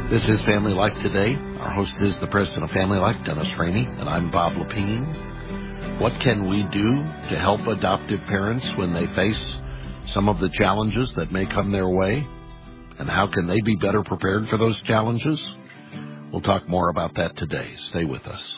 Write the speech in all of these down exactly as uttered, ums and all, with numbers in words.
This is Family Life Today. Our host is the president of Family Life, Dennis Rainey, and I'm Bob Lepine. What can we do to help adoptive parents when they face some of the challenges that may come their way? And how can they be better prepared for those challenges? We'll talk more about that today. Stay with us.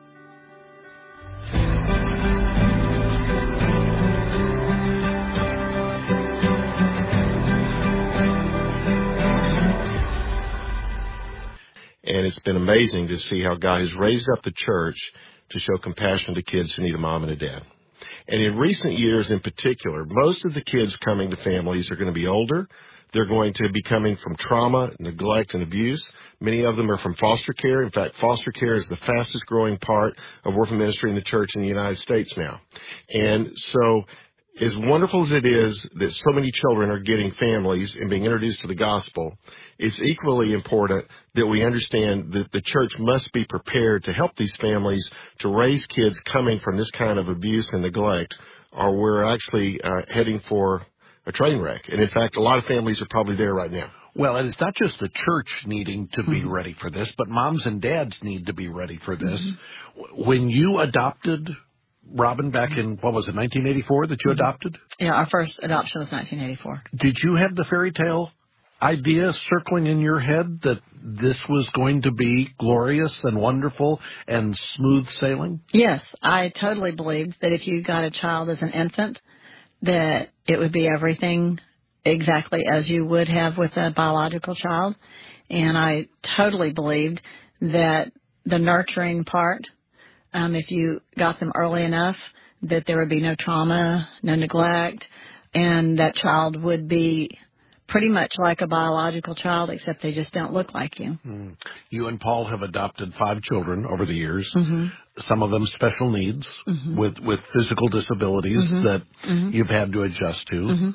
And it's been amazing to see how God has raised up the church to show compassion to kids who need a mom and a dad. And in recent years in particular, most of the kids coming to families are going to be older. They're going to be coming from trauma, neglect, and abuse. Many of them are from foster care. In fact, foster care is the fastest growing part of orphan ministry in the church in the United States now. And so as wonderful as it is that so many children are getting families and being introduced to the gospel, it's equally important that we understand that the church must be prepared to help these families to raise kids coming from this kind of abuse and neglect, or we're actually uh, heading for a train wreck. And in fact, a lot of families are probably there right now. Well, and it's not just the church needing to be mm-hmm. ready for this, but moms and dads need to be ready for this. Mm-hmm. When you adopted Robin back in, what was it, nineteen eighty-four that you mm-hmm. adopted? Yeah, our first adoption was nineteen eighty-four. Did you have the fairy tale idea circling in your head that this was going to be glorious and wonderful and smooth sailing? Yes, I totally believed that if you got a child as an infant, that it would be everything exactly as you would have with a biological child. And I totally believed that the nurturing part, Um, if you got them early enough, that there would be no trauma, no neglect, and that child would be pretty much like a biological child, except they just don't look like you. Mm. You and Paul have adopted five children over the years, mm-hmm. some of them special needs mm-hmm. with, with physical disabilities mm-hmm. that mm-hmm. you've had to adjust to. Mm-hmm.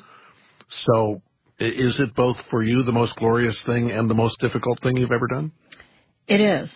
So is it both for you the most glorious thing and the most difficult thing you've ever done? It is.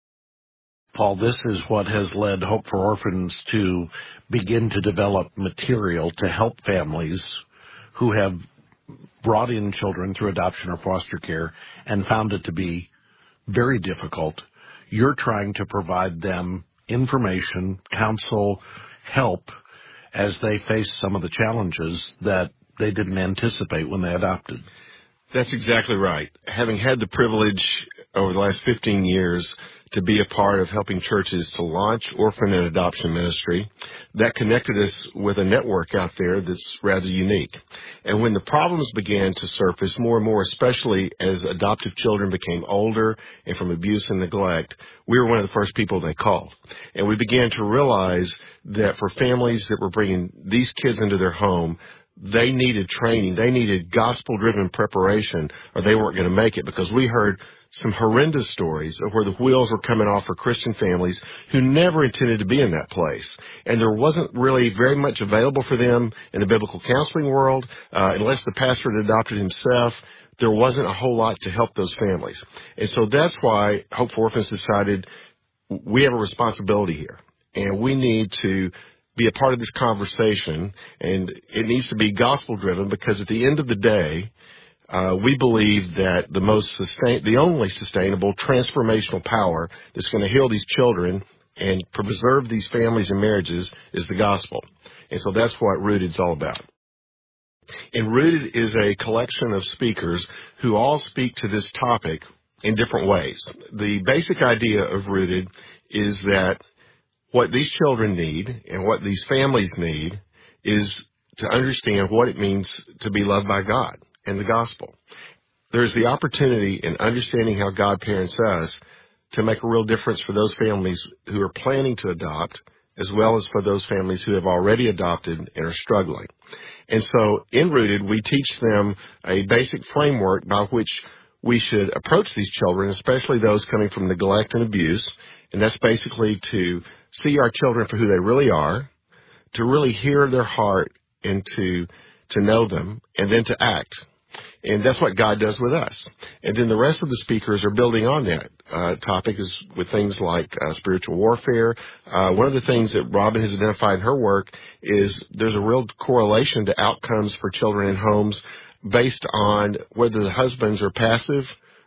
Paul, this is what has led Hope for Orphans to begin to develop material to help families who have brought in children through adoption or foster care and found it to be very difficult. You're trying to provide them information, counsel, help as they face some of the challenges that they didn't anticipate when they adopted. That's exactly right. Having had the privilege over the last fifteen years to be a part of helping churches to launch orphan and adoption ministry, that connected us with a network out there that's rather unique. And when the problems began to surface more and more, especially as adoptive children became older and from abuse and neglect, we were one of the first people they called. And we began to realize that for families that were bringing these kids into their home, they needed training. They needed gospel-driven preparation, or they weren't going to make it, because we heard some horrendous stories of where the wheels were coming off for Christian families who never intended to be in that place. And there wasn't really very much available for them in the biblical counseling world. Uh, unless the pastor had adopted himself, there wasn't a whole lot to help those families. And so that's why Hope for Orphans decided we have a responsibility here, and we need to be a part of this conversation, and it needs to be gospel-driven, because at the end of the day, uh, we believe that the most sustain, the only sustainable transformational power that's going to heal these children and preserve these families and marriages is the gospel. And so that's what Rooted is all about. And Rooted is a collection of speakers who all speak to this topic in different ways. The basic idea of Rooted is that what these children need and what these families need is to understand what it means to be loved by God and the gospel. There's the opportunity in understanding how God parents us to make a real difference for those families who are planning to adopt, as well as for those families who have already adopted and are struggling. And so in Rooted, we teach them a basic framework by which we should approach these children, especially those coming from neglect and abuse. And that's basically to see our children for who they really are, to really hear their heart and to, to know them, and then to act. And that's what God does with us. And then the rest of the speakers are building on that uh, topic is with things like uh, spiritual warfare. Uh, one of the things that Robin has identified in her work is there's a real correlation to outcomes for children in homes based on whether the husbands are passive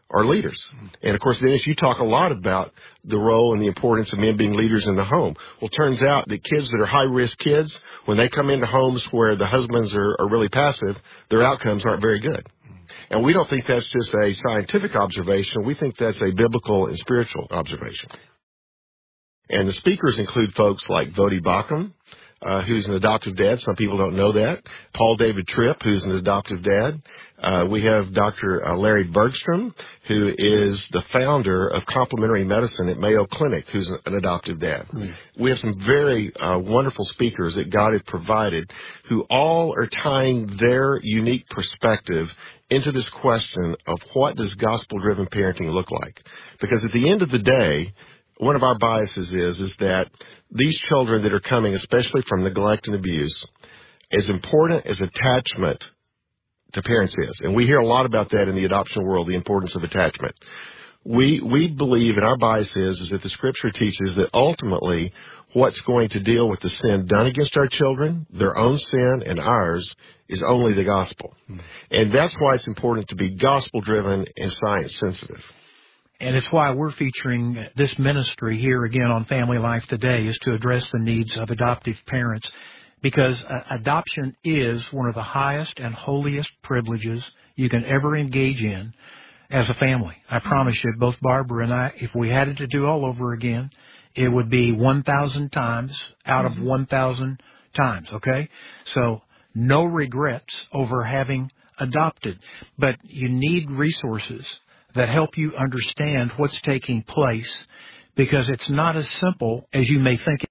are leaders. And of course, Dennis, you talk a lot about the role and the importance of men being leaders in the home. Well, it turns out that kids that are high-risk kids, when they come into homes where the husbands are, are really passive, their outcomes aren't very good. And we don't think that's just a scientific observation. We think that's a biblical and spiritual observation. And the speakers include folks like Vodi Bakum, Uh, who's an adoptive dad. Some people don't know that. Paul David Tripp, who's an adoptive dad. Uh, we have Doctor Uh, Larry Bergstrom, who is the founder of complementary medicine at Mayo Clinic, who's an, an adoptive dad. Mm. We have some very uh, wonderful speakers that God has provided who all are tying their unique perspective into this question of what does gospel-driven parenting look like. Because at the end of the day, one of our biases is, is that these children that are coming, especially from neglect and abuse, as important as attachment to parents is, and we hear a lot about that in the adoption world, the importance of attachment. We, we believe, and our bias is, is that the Scripture teaches that ultimately what's going to deal with the sin done against our children, their own sin and ours, is only the gospel. Mm. And that's why it's important to be gospel-driven and science-sensitive. And it's why we're featuring this ministry here again on Family Life Today, is to address the needs of adoptive parents, because uh, adoption is one of the highest and holiest privileges you can ever engage in as a family. I promise you, both Barbara and I, if we had it to do all over again, it would be one thousand times out of one thousand times, okay? So no regrets over having adopted, but you need resources that help you understand what's taking place, because it's not as simple as you may think.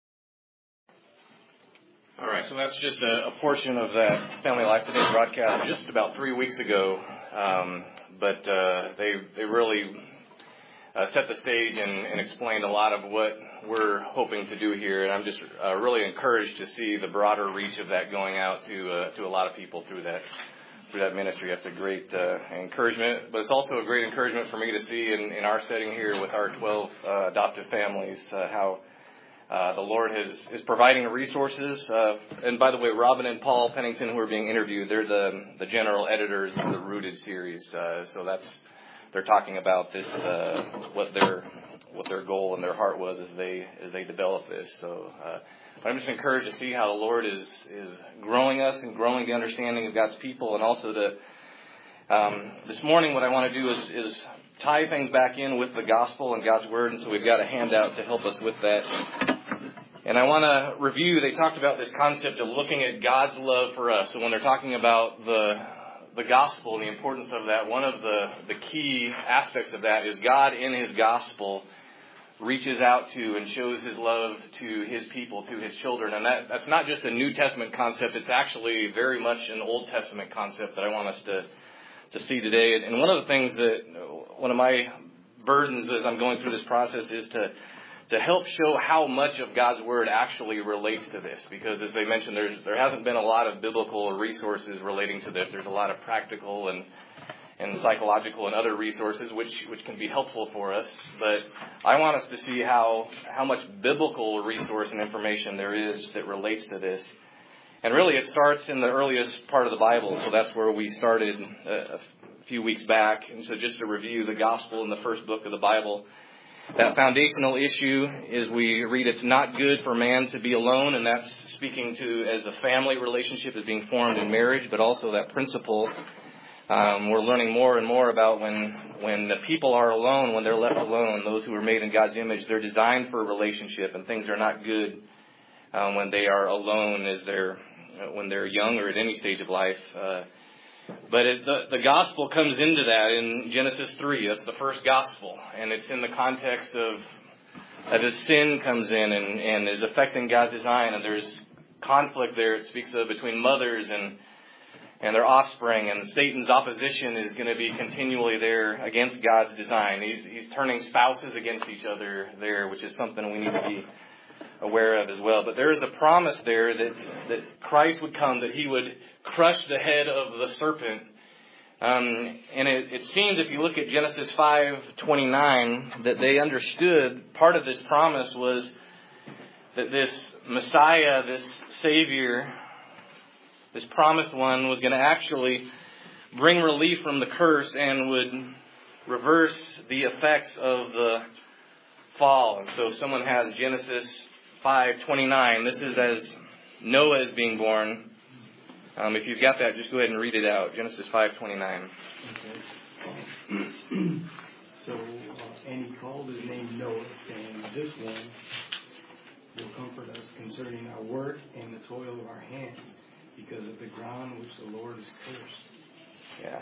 All right, so that's just a, a portion of that Family Life Today broadcast just about three weeks ago, um, but uh, they they really uh, set the stage and, and explained a lot of what we're hoping to do here, and I'm just uh, really encouraged to see the broader reach of that going out to uh, to a lot of people through that. through that ministry. That's a great uh, encouragement, but it's also a great encouragement for me to see in, in our setting here with our twelve uh, adoptive families uh, how uh, the Lord has, is providing resources. Uh, and by the way, Robin and Paul Pennington, who are being interviewed, they're the, the general editors of the Rooted series. Uh, so that's, they're talking about this, uh, what their what their goal and their heart was as they as they develop this. So uh, But I'm just encouraged to see how the Lord is is growing us and growing the understanding of God's people, and also to um, this morning what I want to do is, is tie things back in with the gospel and God's word, and so we've got a handout to help us with that. And I want to review, they talked about this concept of looking at God's love for us. So when they're talking about the the gospel and the importance of that, one of the, the key aspects of that is God in His gospel reaches out to and shows His love to His people, to His children. And that, that's not just a New Testament concept. It's actually very much an Old Testament concept that I want us to, to see today. And one of the things that, one of my burdens as I'm going through this process is to, to help show how much of God's Word actually relates to this. Because as they mentioned, there's, there hasn't been a lot of biblical resources relating to this. There's a lot of practical and and psychological and other resources which, which can be helpful for us. But I want us to see how, how much biblical resource and information there is that relates to this. And really it starts in the earliest part of the Bible. So that's where we started a few weeks back. And so just to review the gospel in the first book of the Bible, that foundational issue is we read it's not good for man to be alone. And that's speaking to as the family relationship is being formed in marriage, but also that principle. Um, we're learning more and more about when when the people are alone, when they're left alone, those who are made in God's image, they're designed for a relationship, and things are not good um, when they are alone as they're when they're young or at any stage of life. Uh, but it, the, the gospel comes into that in Genesis three. That's the first gospel, and it's in the context of that as sin comes in and, and is affecting God's design, and there's conflict there. It speaks of between mothers and and their offspring, and Satan's opposition is going to be continually there against God's design. He's he's turning spouses against each other there, which is something we need to be aware of as well. But there is a promise there that, that Christ would come, that He would crush the head of the serpent. Um, and it, it seems, if you look at Genesis five twenty-nine, that they understood part of this promise was that this Messiah, this Savior, this promised one was going to actually bring relief from the curse and would reverse the effects of the fall. And so if someone has Genesis five twenty-nine, this is as Noah is being born. Um, if you've got that, just go ahead and read it out. Genesis five twenty-nine. Okay. So, uh, and he called his name Noah, saying, "This one will comfort us concerning our work and the toil of our hands, because of the ground which the Lord has cursed." Yeah.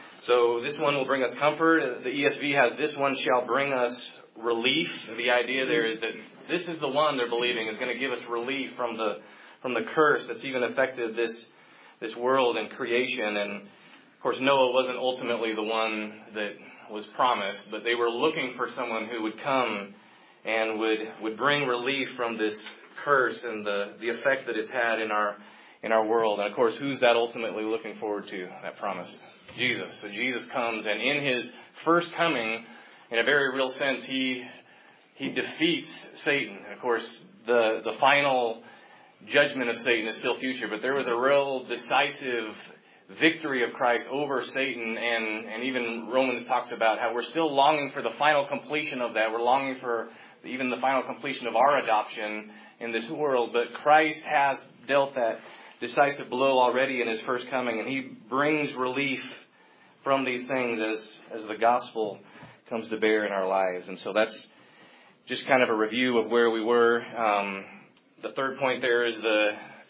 So this one will bring us comfort. The E S V has, "This one shall bring us relief." The idea there is that this is the one they're believing is going to give us relief from the from the curse that's even affected this this world and creation. And of course, Noah wasn't ultimately the one that was promised, but they were looking for someone who would come and would would bring relief from this curse and the the effect that it's had in our in our world. And of course, who's that ultimately looking forward to, that promise? Jesus. So Jesus comes, and in his first coming, in a very real sense, he he defeats Satan. And of course, the the final judgment of Satan is still future, but there was a real decisive victory of Christ over Satan, and, and even Romans talks about how we're still longing for the final completion of that. We're longing for even the final completion of our adoption in this world, but Christ has dealt that decisive blow already in his first coming, and he brings relief from these things as, as the gospel comes to bear in our lives. And so that's just kind of a review of where we were. Um, the third point there is the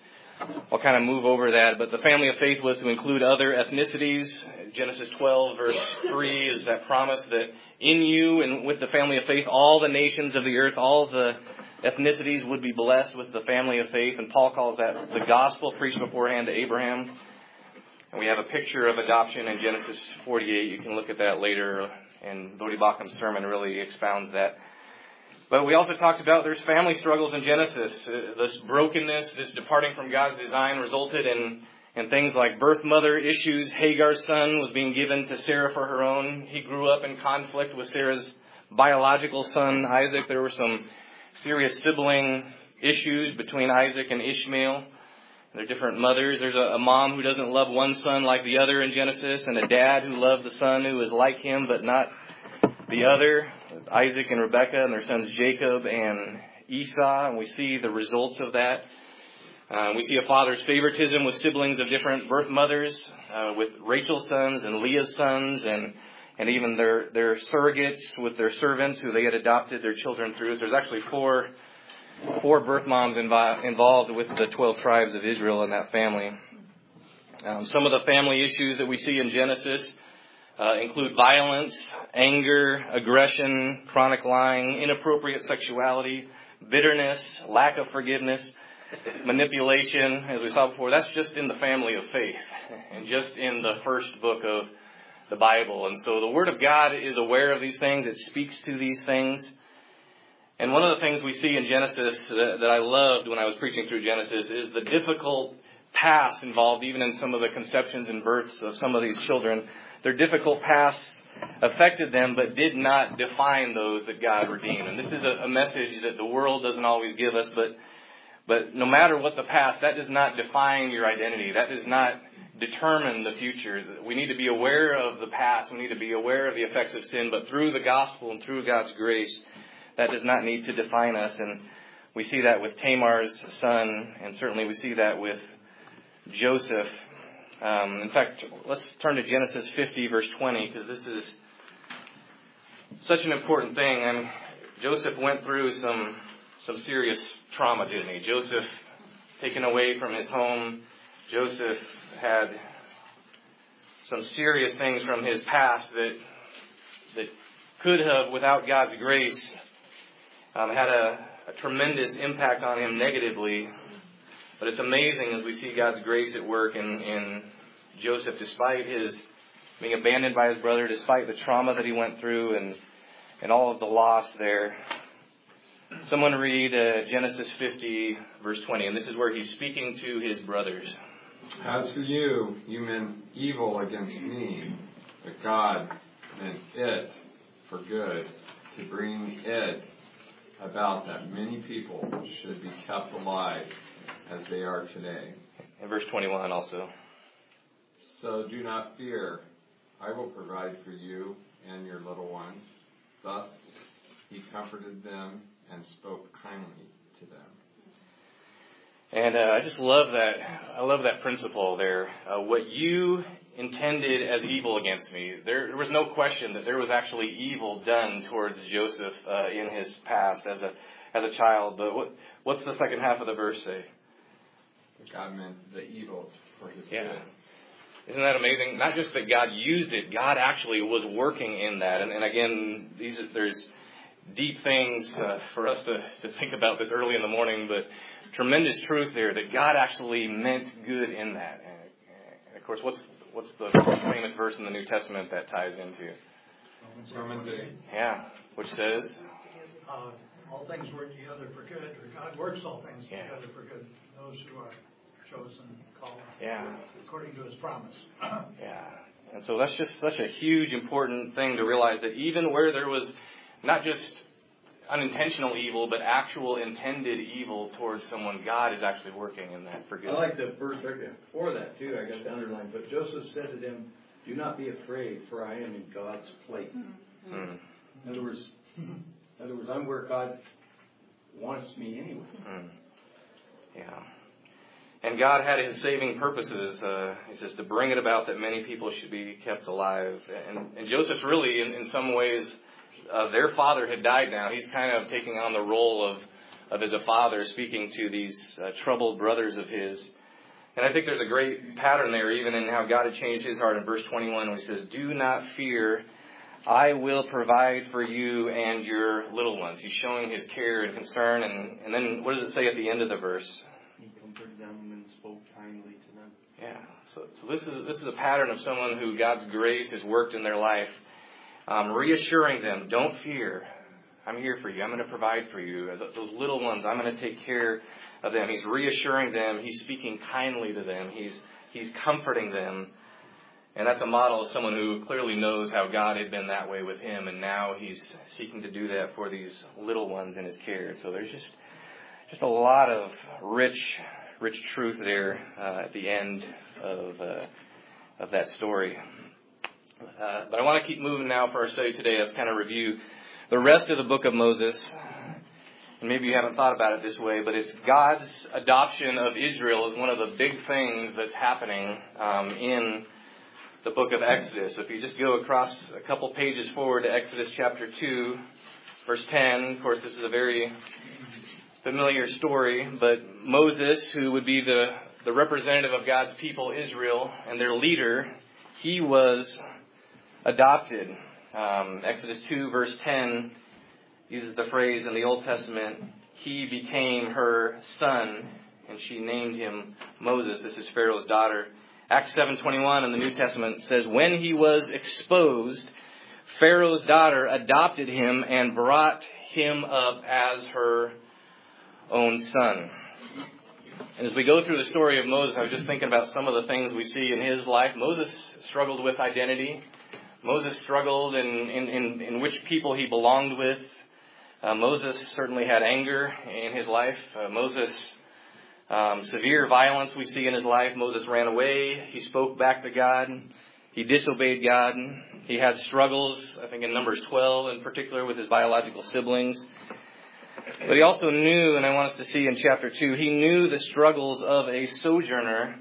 I'll kind of move over that, but the family of faith was to include other ethnicities. Genesis twelve, verse three is that promise that in you and with the family of faith, all the nations of the earth, all the ethnicities would be blessed with the family of faith. And Paul calls that the gospel preached beforehand to Abraham. And we have a picture of adoption in Genesis forty-eight. You can look at that later, and Bodhi Bachum's sermon really expounds that. But we also talked about there's family struggles in Genesis. Uh, this brokenness, this departing from God's design resulted in, in things like birth mother issues. Hagar's son was being given to Sarah for her own. He grew up in conflict with Sarah's biological son, Isaac. There were some serious sibling issues between Isaac and Ishmael. They're different mothers. There's a, a mom who doesn't love one son like the other in Genesis, and a dad who loves a son who is like him but not the other, Isaac and Rebekah and their sons Jacob and Esau, and we see the results of that. Uh, we see a father's favoritism with siblings of different birth mothers, uh, with Rachel's sons and Leah's sons, and and even their, their surrogates with their servants who they had adopted their children through. So there's actually four four birth moms invi- involved with the twelve tribes of Israel in that family. Um, some of the family issues that we see in Genesis Uh, include violence, anger, aggression, chronic lying, inappropriate sexuality, bitterness, lack of forgiveness, manipulation, as we saw before. That's just in the family of faith and just in the first book of the Bible. And so the Word of God is aware of these things. It speaks to these things. And one of the things we see in Genesis that, that I loved when I was preaching through Genesis is the difficult past involved even in some of the conceptions and births of some of these children. Their difficult past affected them, but did not define those that God redeemed. And this is a, a message that the world doesn't always give us, but but no matter what the past, that does not define your identity. That does not determine the future. We need to be aware of the past. We need to be aware of the effects of sin, but through the gospel and through God's grace, that does not need to define us. And we see that with Tamar's son, and certainly we see that with Joseph. Um, in fact, let's turn to Genesis fifty, verse twenty, because this is such an important thing. And Joseph went through some some serious trauma, didn't he? Joseph taken away from his home. Joseph had some serious things from his past that that could have, without God's grace, um, had a, a tremendous impact on him negatively. But it's amazing as we see God's grace at work in, in Joseph, despite his being abandoned by his brother, despite the trauma that he went through and, and all of the loss there. Someone read uh, Genesis fifty, verse twenty, and this is where he's speaking to his brothers. As for you, you meant evil against me, but God meant it for good, to bring it about that many people should be kept alive as they are today. In verse twenty-one also. So do not fear. I will provide for you and your little ones. Thus he comforted them and spoke kindly to them. And uh, I just love that. I love that principle there. Uh, what you intended as evil against me, there, there was no question that there was actually evil done towards Joseph uh, in his past as a as a child. But what what's the second half of the verse say? God meant the evil for his yeah. good. Isn't that amazing? Not just that God used it, God actually was working in that. And, and again, these there's deep things uh, for us to, to think about this early in the morning, but tremendous truth there that God actually meant good in that. And, and of course, what's what's the famous verse in the New Testament that ties into? Romans eight. Yeah, which says, uh, all things work together for good, or God works all things yeah. together for good, those who are chosen, called, yeah. according to his promise. yeah. And so that's just such a huge, important thing to realize that even where there was not just unintentional evil, but actual intended evil towards someone, God is actually working in that for good. I like the verse right before that, too. I got the underline. But Joseph said to them, do not be afraid, for I am in God's place. Mm. In other words, in other words, I'm where God wants me anyway. Mm. Yeah. And God had his saving purposes, uh, he says, to bring it about that many people should be kept alive. And, and Joseph's really, in, in some ways, uh, their father had died now. He's kind of taking on the role of, of as a father, speaking to these uh, troubled brothers of his. And I think there's a great pattern there, even in how God had changed his heart in verse twenty-one, when he says, do not fear, I will provide for you and your little ones. He's showing his care and concern. And, and then what does it say at the end of the verse? He comforted them and spoke kindly to them. Yeah. So, so this is this is a pattern of someone who God's grace has worked in their life, um, reassuring them, don't fear. I'm here for you. I'm going to provide for you. Those little ones, I'm going to take care of them. He's reassuring them. He's speaking kindly to them. He's he's comforting them. And that's a model of someone who clearly knows how God had been that way with him, and now he's seeking to do that for these little ones in his care. So there's just just a lot of rich, rich truth there uh, at the end of uh, of that story. Uh, but I want to keep moving now for our study today. Let's kind of review the rest of the book of Moses. And maybe you haven't thought about it this way, but it's God's adoption of Israel is one of the big things that's happening um, in the book of Exodus. So if you just go across a couple pages forward to Exodus chapter two, verse ten. Of course, this is a very familiar story, but Moses, who would be the, the representative of God's people, Israel, and their leader, he was adopted. Um, Exodus two, verse ten uses the phrase in the Old Testament, he became her son, and she named him Moses. This is Pharaoh's daughter. Acts seven twenty-one in the New Testament says, when he was exposed, Pharaoh's daughter adopted him and brought him up as her own son. And as we go through the story of Moses, I was just thinking about some of the things we see in his life. Moses struggled with identity. Moses struggled in, in, in, in which people he belonged with. Uh, Moses certainly had anger in his life. Uh, Moses, um, severe violence we see in his life. Moses ran away. He spoke back to God. He disobeyed God. He had struggles, I think in Numbers twelve in particular, with his biological siblings. But he also knew, and I want us to see in chapter two, he knew the struggles of a sojourner.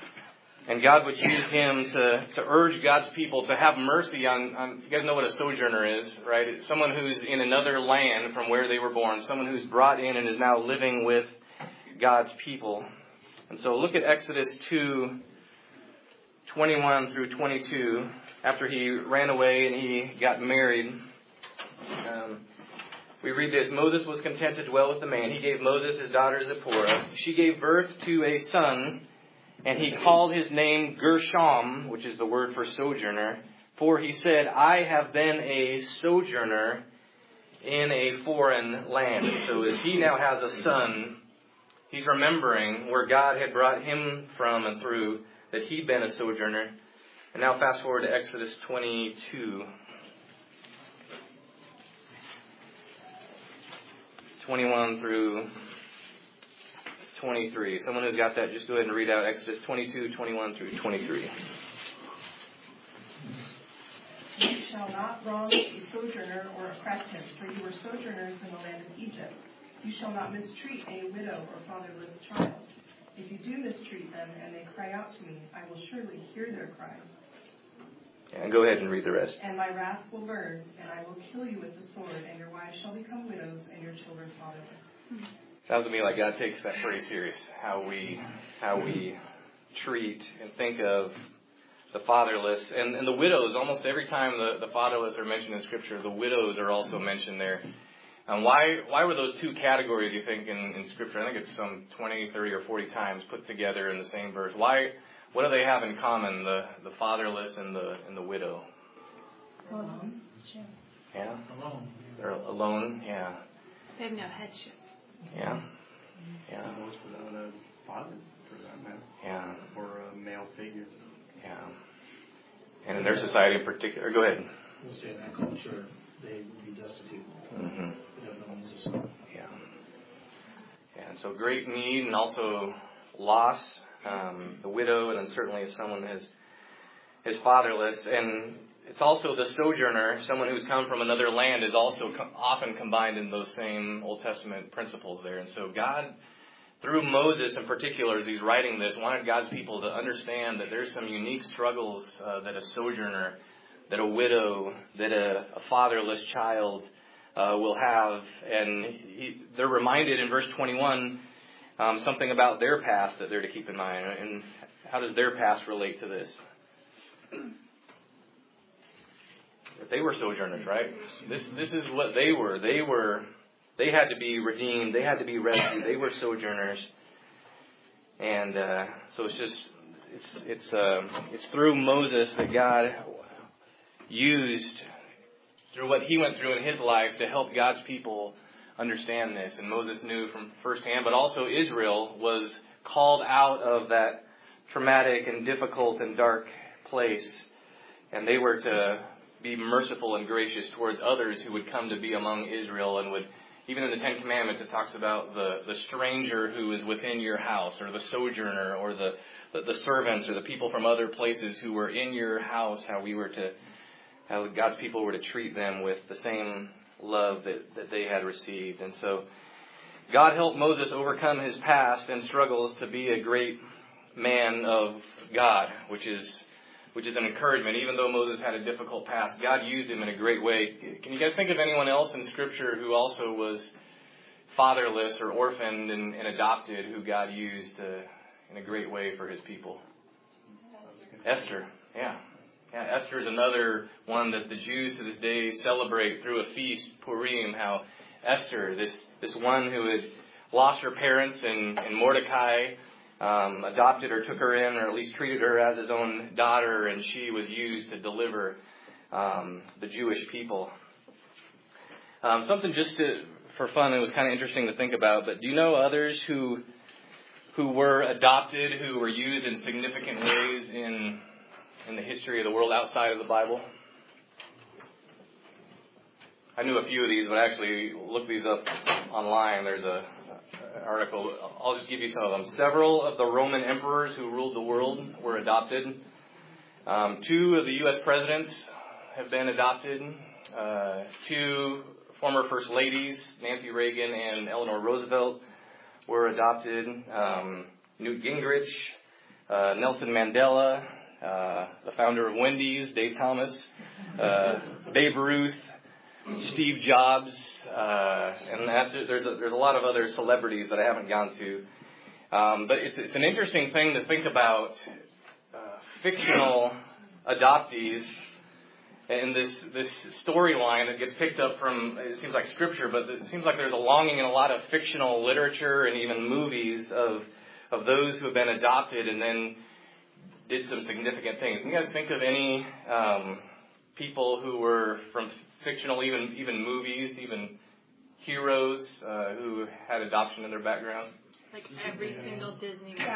And God would use him to, to urge God's people to have mercy on, on, you guys know what a sojourner is, right? It's someone who's in another land from where they were born. Someone who's brought in and is now living with God's people. And so look at Exodus two, twenty-one through twenty-two. After he ran away and he got married, um, we read this. Moses was content to dwell with the man. He gave Moses his daughter Zipporah. She gave birth to a son, and he called his name Gershom, which is the word for sojourner. For he said, I have been a sojourner in a foreign land. So as he now has a son, he's remembering where God had brought him from and through, that he'd been a sojourner. And now fast forward to Exodus twenty-two. twenty-one through twenty-three. Someone who's got that, just go ahead and read out Exodus twenty-two, twenty-one through twenty-three. shall not wrong a sojourner or oppress him, for you were sojourners in the land of Egypt. You shall not mistreat a widow or fatherless child. If you do mistreat them and they cry out to me, I will surely hear their cry. And go ahead and read the rest. And my wrath will burn, and I will kill you with the sword, and your wives shall become widows, and your children fatherless. Sounds to me like God takes that pretty serious, how we how we treat and think of the fatherless. And, and the widows, almost every time the, the fatherless are mentioned in Scripture, the widows are also mentioned there. Um, why why were those two categories, you think, in, in Scripture? I think it's some twenty, thirty, or forty times put together in the same verse. Why? What do they have in common, the, the fatherless and the and the widow? Alone. Yeah? Alone. They're alone, yeah. They have no headship. Yeah. Yeah. Those without a father, for that matter. Yeah. Or a male figure. Yeah. And in their society in particular, go ahead. We'll say in that culture, they would be destitute. Mm-hmm. They have no means of support. Yeah. Yeah. And so great need and also loss. Um, the widow, and then certainly if someone is is fatherless, and it's also the sojourner, someone who's come from another land, is also com- often combined in those same Old Testament principles there. And so God, through Moses in particular, as he's writing this, wanted God's people to understand that there's some unique struggles uh, that a sojourner, that a widow, that a, a fatherless child uh, will have, and he, they're reminded in verse twenty-one. Um, something about their past that they're to keep in mind. And how does their past relate to this? They were sojourners, right? This this is what they were. They were they had to be redeemed. They had to be rescued. They were sojourners. And uh, so it's just it's it's uh, it's through Moses that God used, through what he went through in his life, to help God's people understand this. And Moses knew from firsthand, but also Israel was called out of that traumatic and difficult and dark place. And they were to be merciful and gracious towards others who would come to be among Israel, and would, even in the Ten Commandments, it talks about the, the stranger who is within your house, or the sojourner, or the, the, the servants, or the people from other places who were in your house, how we were to, how God's people were to treat them with the same love that, that they had received. And so God helped Moses overcome his past and struggles to be a great man of God, which is which is an encouragement. Even though Moses had a difficult past, God used him in a great way. Can you guys think of anyone else in Scripture who also was fatherless or orphaned and, and adopted, who God used uh, in a great way for his people? Esther, yeah. Yeah, Esther is another one that the Jews to this day celebrate through a feast, Purim, how Esther, this, this one who had lost her parents, and, and Mordecai um, adopted her, took her in, or at least treated her as his own daughter, and she was used to deliver um, the Jewish people. Um, something just to, for fun, it was kind of interesting to think about, but do you know others who who were adopted, who were used in significant ways in in the history of the world outside of the Bible? I knew a few of these, but I actually looked these up online. There's a an article. I'll just give you some of them. Several of the Roman emperors who ruled the world were adopted. Um, two of the U S presidents have been adopted. Uh, two former first ladies, Nancy Reagan and Eleanor Roosevelt, were adopted. Um, Newt Gingrich, uh, Nelson Mandela, Uh, the founder of Wendy's, Dave Thomas, uh, Babe Ruth, Steve Jobs, uh, and that's, there's a, there's a lot of other celebrities that I haven't gone to. Um, but it's, it's an interesting thing to think about uh, fictional adoptees and this this storyline that gets picked up from, it seems like Scripture, but it seems like there's a longing in a lot of fictional literature and even movies of of those who have been adopted and then did some significant things. Can you guys think of any um, people who were from fictional, even even movies, even heroes uh, who had adoption in their background? Like every single Disney movie.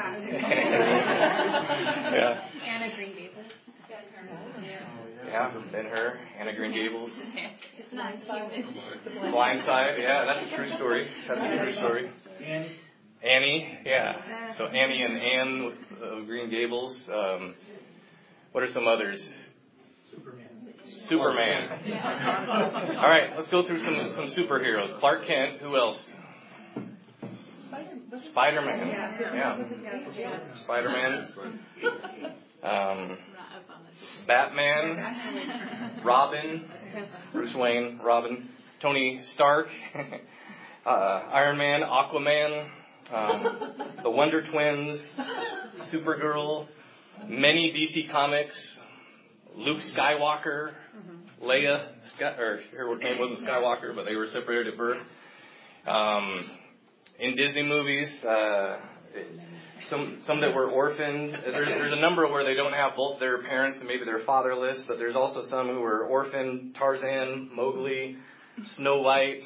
Yeah. Anna Green Gables. Yeah, Ben-Hur, Anna Green Gables. It's not human. Blindside, yeah, that's a true story. That's a true story. Annie. Annie, yeah. So Annie and Anne with uh, Green Gables. Um, what are some others? Superman. Superman. All right, let's go through some some superheroes. Clark Kent. Who else? Spider-Man. Yeah. Spider-Man. Um, Batman. Robin. Bruce Wayne. Robin. Tony Stark. uh, Iron Man. Aquaman. Um, the Wonder Twins. Supergirl. Many D C Comics. Luke Skywalker. Leia. Sky, or her name wasn't Skywalker, but they were separated at birth. Um... In Disney movies, uh, some some that were orphaned. There, there's a number where they don't have both their parents and maybe they're fatherless, but there's also some who were orphaned. Tarzan, Mowgli, Snow White,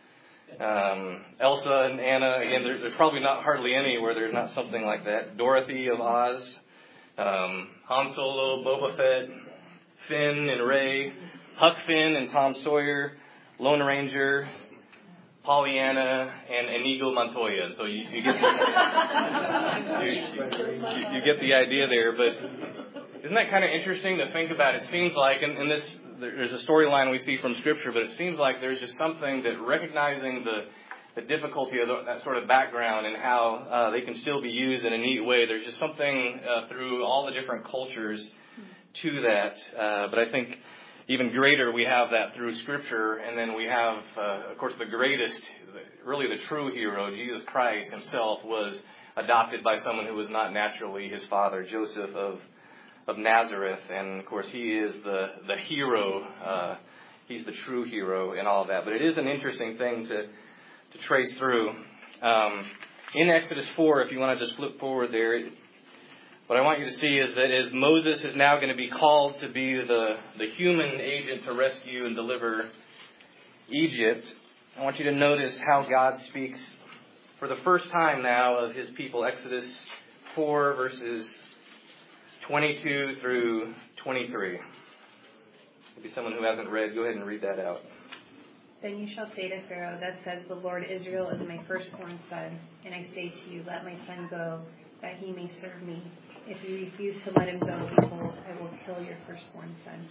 um, Elsa and Anna. Again, there, there's probably not hardly any where there's not something like that. Dorothy of Oz, um, Han Solo, Boba Fett, Finn and Rey, Huck Finn and Tom Sawyer, Lone Ranger, Pollyanna, and Inigo Montoya. So you, you get the, you, you, you get the idea there. But isn't that kind of interesting to think about? It seems like, and, and this there's a storyline we see from Scripture, but it seems like there's just something that recognizing the the difficulty of the, that sort of background and how uh, they can still be used in a neat way. There's just something uh, through all the different cultures to that. Uh, but I think even greater, we have that through Scripture, and then we have, uh, of course, the greatest, really the true hero, Jesus Christ himself, was adopted by someone who was not naturally his father, Joseph of of Nazareth, and of course he is the the hero. Uh, he's the true hero in all of that. But it is an interesting thing to to trace through. Um, in Exodus four, if you want to just flip forward there. What I want you to see is that as Moses is now going to be called to be the, the human agent to rescue and deliver Egypt, I want you to notice how God speaks for the first time now of his people. Exodus four, verses twenty-two through twenty-three. Maybe someone who hasn't read, go ahead and read that out. Then you shall say to Pharaoh, thus says the Lord, Israel is my firstborn son. And I say to you, let my son go, that he may serve me. If you refuse to let him go, behold, I will kill your firstborn son.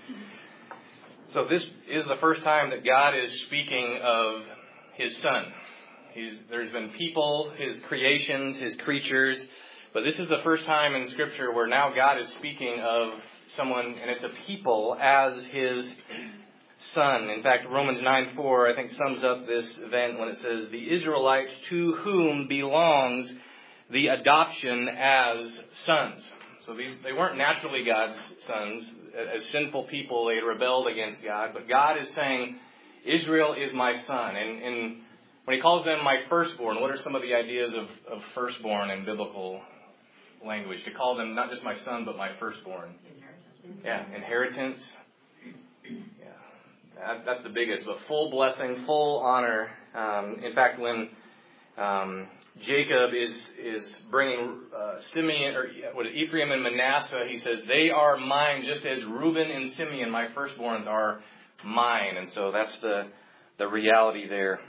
So this is the first time that God is speaking of his son. He's, there's been people, his creations, his creatures, but this is the first time in Scripture where now God is speaking of someone, and it's a people, as his son. In fact, Romans nine four, I think, sums up this event when it says, the Israelites to whom belongs the adoption as sons. So these they weren't naturally God's sons. As sinful people, they had rebelled against God. But God is saying, Israel is my son. And, and when he calls them my firstborn, what are some of the ideas of, of firstborn in biblical language? To call them not just my son, but my firstborn. Inheritance. Yeah, inheritance. Yeah, that, that's the biggest. But full blessing, full honor. Um, in fact, when... Um, Jacob is is bringing uh, Simeon or what Ephraim and Manasseh. He says they are mine, just as Reuben and Simeon, my firstborns, are mine, and so that's the the reality there.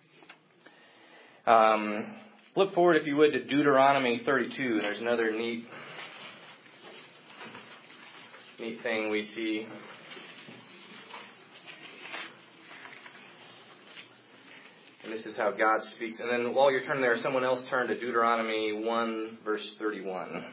Um, flip forward, if you would, to Deuteronomy thirty-two. There's another neat neat thing we see. And this is how God speaks. And then while you're turning there, someone else turn to Deuteronomy one, verse thirty-one.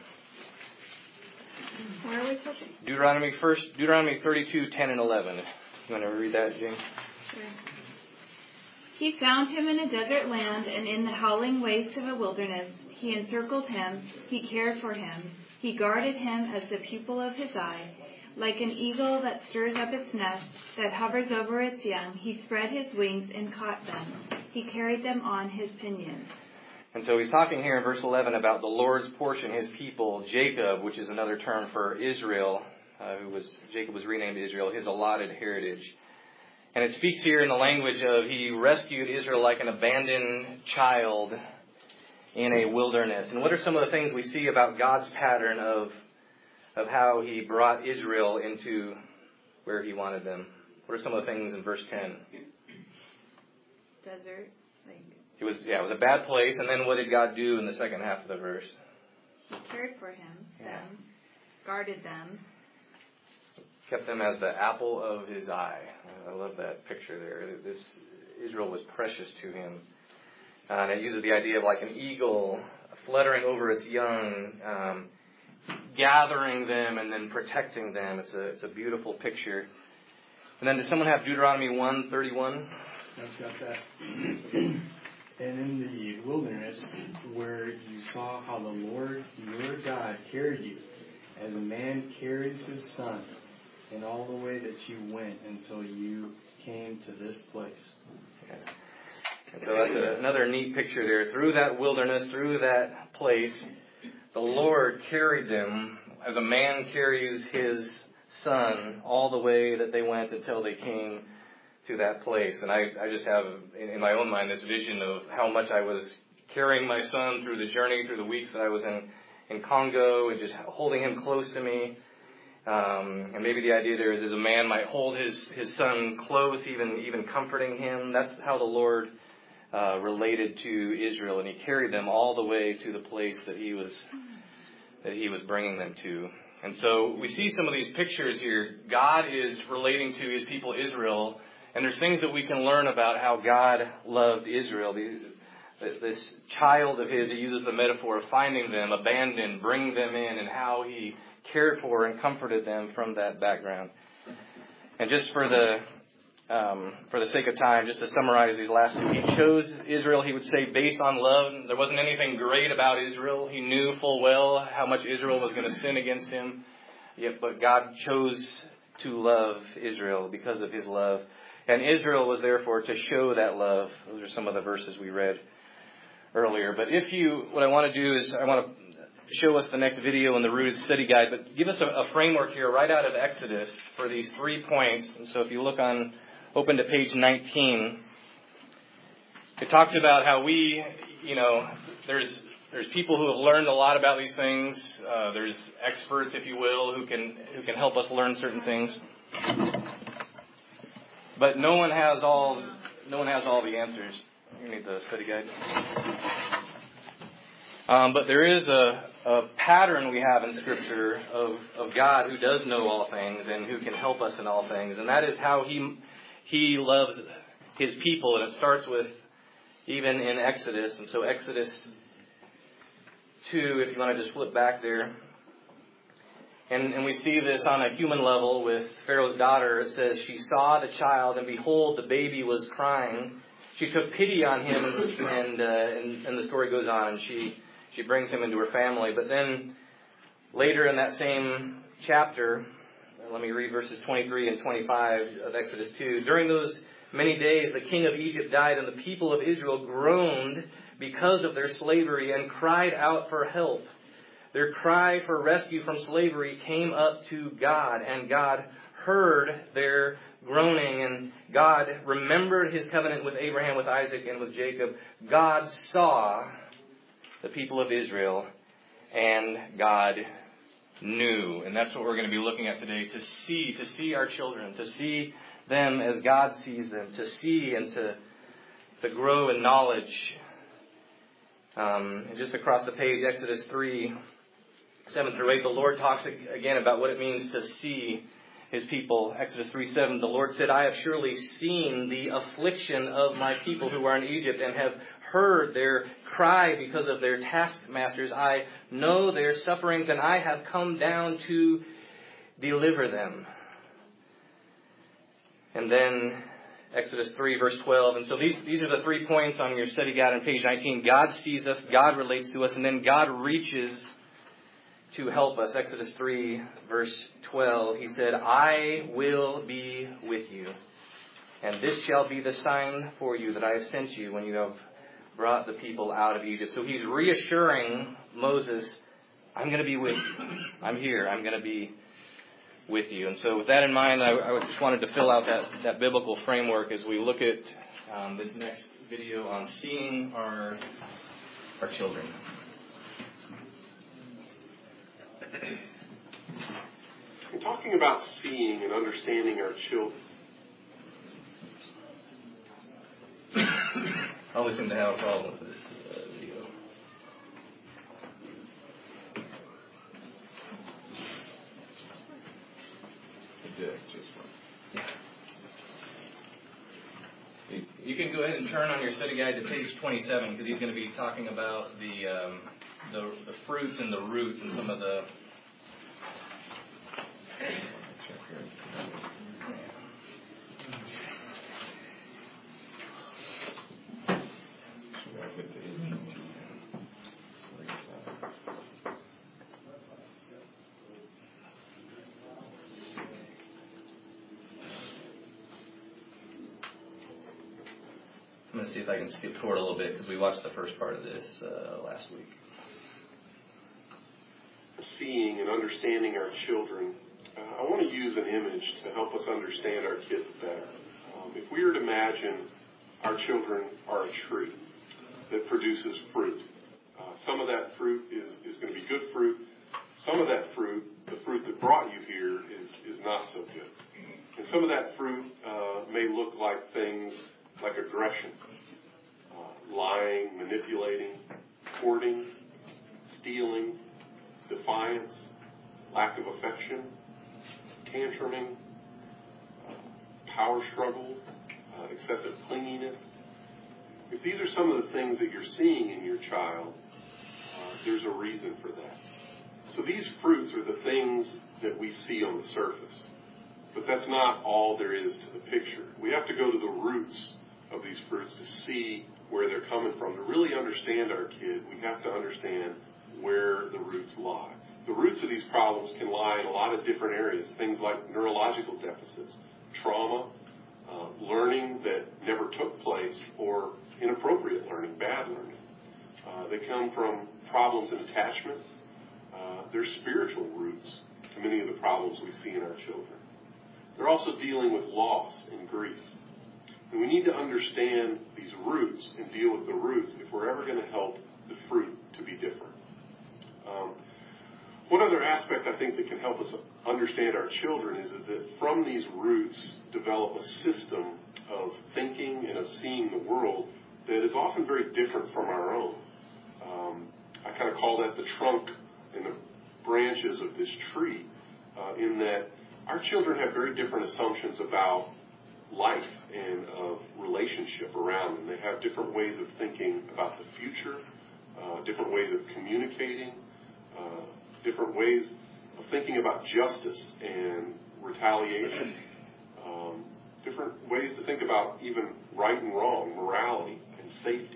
Where are we talking? Deuteronomy first, Deuteronomy thirty-two, ten and eleven. You want to read that, Jane? Sure. He found him in a desert land, and in the howling wastes of a wilderness. He encircled him. He cared for him. He guarded him as the pupil of his eye. Like an eagle that stirs up its nest, that hovers over its young, he spread his wings and caught them. He carried them on his pinions. And so he's talking here in verse eleven about the Lord's portion, his people, Jacob, which is another term for Israel, uh, who was Jacob was renamed Israel, his allotted heritage. And it speaks here in the language of he rescued Israel like an abandoned child in a wilderness. And what are some of the things we see about God's pattern of of how he brought Israel into where he wanted them? What are some of the things in verse ten? Desert. It was yeah, it was a bad place. And then what did God do in the second half of the verse? He cared for him, yeah. them, guarded them. kept them as the apple of his eye. I love that picture there. This Israel was precious to him. Uh, and it uses the idea of like an eagle fluttering over its young, um, gathering them and then protecting them. It's a it's a beautiful picture. And then does someone have Deuteronomy one thirty-one? I've got that. And in the wilderness, where you saw how the Lord your God carried you, as a man carries his son, in all the way that you went until you came to this place. Yeah. And so that's a, another neat picture there. Through that wilderness, through that place, the Lord carried them as a man carries his son all the way that they went until they came to that place. And I, I just have in, in my own mind this vision of how much I was carrying my son through the journey, through the weeks that I was in, in Congo, and just holding him close to me. Um, and maybe the idea there is, is a man might hold his, his son close, even even comforting him. That's how the Lord uh, related to Israel, and He carried them all the way to the place that He was that He was bringing them to. And so we see some of these pictures here. God is relating to His people Israel, and there's things that we can learn about how God loved Israel. These, this child of His, He uses the metaphor of finding them, abandoned, bringing them in, and how He cared for and comforted them from that background. And just for the um, for the sake of time, just to summarize these last two, He chose Israel, He would say, based on love. There wasn't anything great about Israel. He knew full well how much Israel was going to sin against Him. Yet, but God chose to love Israel because of His love. And Israel was therefore to show that love. Those are some of the verses we read earlier. But if you, what I want to do is I want to show us the next video in the Rooted Study Guide, but give us a, a framework here right out of Exodus for these three points. And so if you look on, open to page nineteen, it talks about how we, you know, there's there's people who have learned a lot about these things. Uh, there's experts, if you will, who can who can help us learn certain things. But no one has all no one has all the answers. You need the study guide. Um, but there is a, a pattern we have in Scripture of, of God who does know all things and who can help us in all things. And that is how He He loves His people. And it starts with even in Exodus. And so Exodus two, if you want to just flip back there. And, and we see this on a human level with Pharaoh's daughter. It says, she saw the child, and behold, the baby was crying. She took pity on him, and uh, and, and the story goes on, and she, she brings him into her family. But then later in that same chapter, let me read verses twenty-three and twenty-five of Exodus two. During those many days, the king of Egypt died, and the people of Israel groaned because of their slavery and cried out for help. Their cry for rescue from slavery came up to God, and God heard their groaning, and God remembered His covenant with Abraham, with Isaac, and with Jacob. God saw the people of Israel, and God knew. And that's what we're going to be looking at today, to see, to see our children, to see them as God sees them, to see and to, to grow in knowledge. Um, and just across the page, Exodus three, seven through eight, the Lord talks again about what it means to see His people. Exodus three seven, the Lord said, I have surely seen the affliction of my people who are in Egypt, and have heard their cry because of their taskmasters. I know their sufferings, and I have come down to deliver them. And then Exodus three, verse twelve. And so these, these are the three points on your study guide on page nineteen. God sees us, God relates to us, and then God reaches to help us. Exodus three, verse twelve, He said, I will be with you, and this shall be the sign for you that I have sent you when you have brought the people out of Egypt. So He's reassuring Moses, I'm going to be with you. I'm here. I'm going to be with you. And so with that in mind, I, I just wanted to fill out that, that biblical framework as we look at um, this next video on seeing our our children. We're talking about seeing and understanding our children. I always seem to have a problem with this uh, video. Good. You can go ahead and turn on your study guide to page twenty-seven because he's going to be talking about the, um, the the fruits and the roots and some of the. I'm going to see if I can skip forward a little bit because we watched the first part of this uh, last week. Seeing and understanding our children, uh, I want to use an image to help us understand our kids better. Um, if we were to imagine our children are a tree that produces fruit, uh, some of that fruit is, is going to be good fruit. Some of that fruit, the fruit that brought you here, is, is not so good. And some of that fruit uh, may look like things like aggression, uh, lying, manipulating, hoarding, stealing, defiance, lack of affection, tantruming, uh, power struggle, uh, excessive clinginess. If these are some of the things that you're seeing in your child, uh, there's a reason for that. So these fruits are the things that we see on the surface. But that's not all there is to the picture. We have to go to the roots of these fruits to see where they're coming from. To really understand our kid, we have to understand where the roots lie. The roots of these problems can lie in a lot of different areas. Things like neurological deficits, trauma, uh, learning that never took place, or inappropriate learning, bad learning. Uh, they come from problems in attachment. Uh, they're spiritual roots to many of the problems we see in our children. They're also dealing with loss and grief. And we need to understand these roots and deal with the roots if we're ever going to help the fruit to be different. Um, one other aspect I think that can help us understand our children is that from these roots develop a system of thinking and of seeing the world that is often very different from our own. Um, I kind of call that the trunk and the branches of this tree, uh, in that our children have very different assumptions about life and of relationship around them. They have different ways of thinking about the future, uh, different ways of communicating, uh, different ways of thinking about justice and retaliation, um, different ways to think about even right and wrong, morality and safety.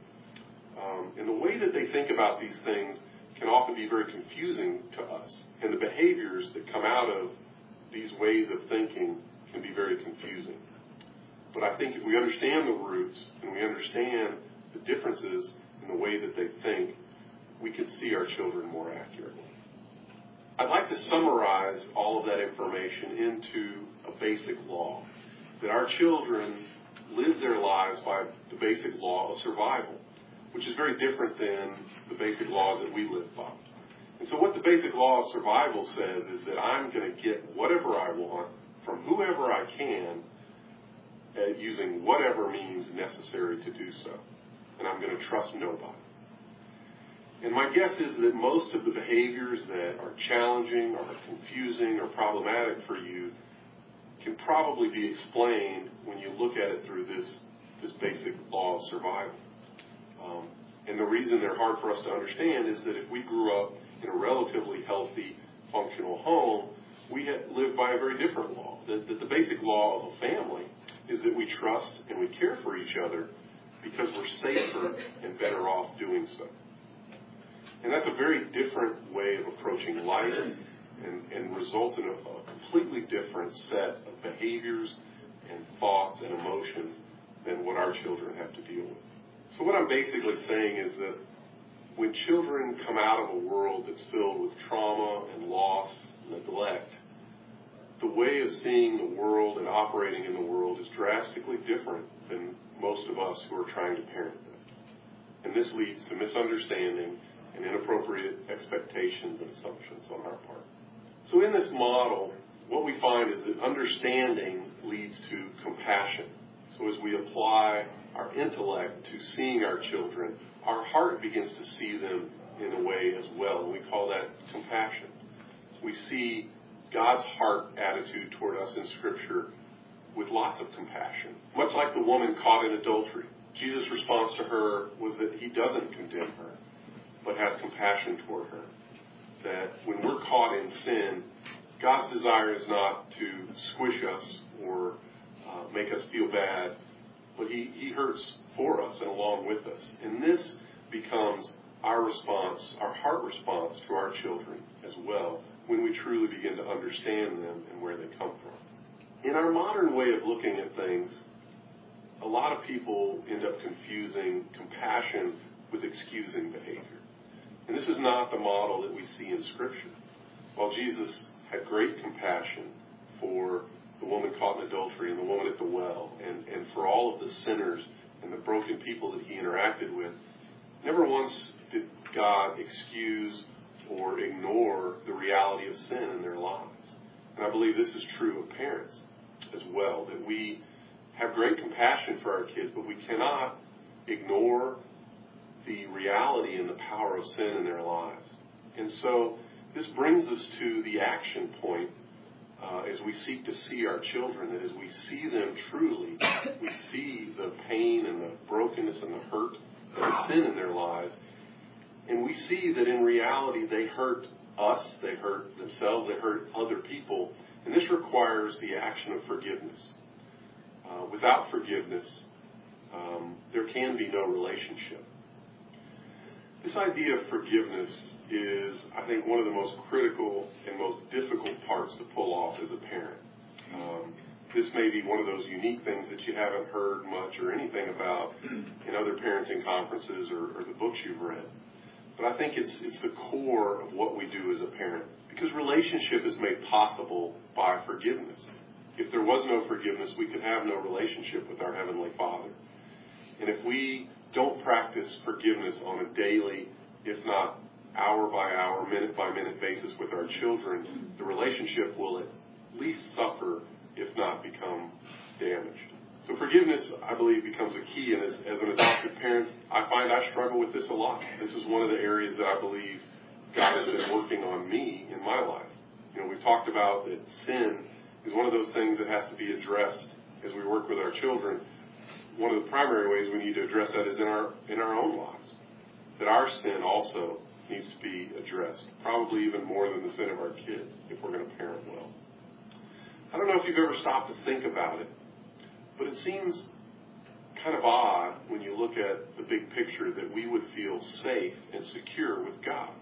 Um, and the way that they think about these things can often be very confusing to us. And the behaviors that come out of these ways of thinking can be very confusing. But I think if we understand the roots and we understand the differences in the way that they think, we can see our children more accurately. I'd like to summarize all of that information into a basic law, that our children live their lives by the basic law of survival, which is very different than the basic laws that we live by. And so what the basic law of survival says is that I'm going to get whatever I want from whoever I can uh, using whatever means necessary to do so. And I'm going to trust nobody. And my guess is that most of the behaviors that are challenging or confusing or problematic for you can probably be explained when you look at it through this, this basic law of survival. Um, and the reason they're hard for us to understand is that if we grew up in a relatively healthy, functional home, we had lived by a very different law. That, that the basic law of a family is that we trust and we care for each other because we're safer and better off doing so. And that's a very different way of approaching life and, and results in a, a completely different set of behaviors and thoughts and emotions than what our children have to deal with. So what I'm basically saying is that when children come out of a world that's filled with trauma and loss, neglect, the way of seeing the world and operating in the world is drastically different than most of us who are trying to parent them. And this leads to misunderstanding and inappropriate expectations and assumptions on our part. So in this model, what we find is that understanding leads to compassion. So as we apply our intellect to seeing our children, our heart begins to see them in a way as well. And we call that compassion. We see God's heart attitude toward us in Scripture with lots of compassion. Much like the woman caught in adultery, Jesus' response to her was that he doesn't condemn her, but has compassion toward her. That when we're caught in sin, God's desire is not to squish us or uh, make us feel bad, but he, he hurts for us and along with us. And this becomes our response, our heart response to our children as well, when we truly begin to understand them and where they come from. In our modern way of looking at things, a lot of people end up confusing compassion with excusing behavior. And this is not the model that we see in Scripture. While Jesus had great compassion for the woman caught in adultery and the woman at the well, and, and for all of the sinners and the broken people that he interacted with, never once did God excuse or ignore the reality of sin in their lives. And I believe this is true of parents as well, that we have great compassion for our kids, but we cannot ignore the reality and the power of sin in their lives. And so this brings us to the action point uh, as we seek to see our children, that as we see them truly, we see the pain and the brokenness and the hurt and the sin in their lives, and we see that in reality they hurt us, they hurt themselves, they hurt other people, and this requires the action of forgiveness. Uh, without forgiveness, um, there can be no relationship. This idea of forgiveness is, I think, one of the most critical and most difficult parts to pull off as a parent. Um, this may be one of those unique things that you haven't heard much or anything about in other parenting conferences or, or the books you've read. But I think it's it's the core of what we do as a parent, because relationship is made possible by forgiveness. If there was no forgiveness, we could have no relationship with our Heavenly Father. And if we don't practice forgiveness on a daily, if not hour by hour, minute by minute basis with our children, the relationship will at least suffer, if not become damaged. So forgiveness, I believe, becomes a key. And as, as an adopted parent, I find I struggle with this a lot. This is one of the areas that I believe God has been working on me in my life. You know, we've talked about that sin is one of those things that has to be addressed as we work with our children. One of the primary ways we need to address that is in our in our own lives. That our sin also needs to be addressed, probably even more than the sin of our kid, if we're going to parent well. I don't know if you've ever stopped to think about it, but it seems kind of odd when you look at the big picture that we would feel safe and secure with God.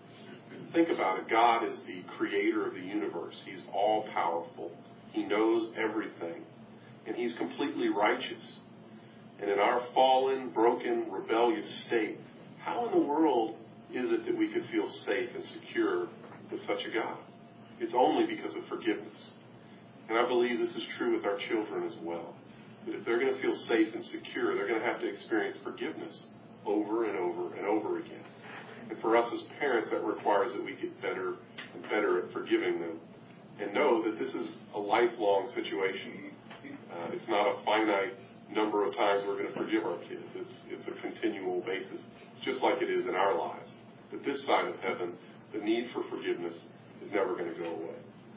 Think about it. God is the creator of the universe. He's all-powerful. He knows everything. And he's completely righteous. And in our fallen, broken, rebellious state, how in the world is it that we could feel safe and secure with such a God? It's only because of forgiveness. And I believe this is true with our children as well. That if they're going to feel safe and secure, they're going to have to experience forgiveness over and over and over again. And for us as parents, that requires that we get better and better at forgiving them and know that this is a lifelong situation. Uh, it's not a finite number of times we're going to forgive our kids. It's, it's a continual basis, just like it is in our lives. That this side of heaven, the need for forgiveness is never going to go away.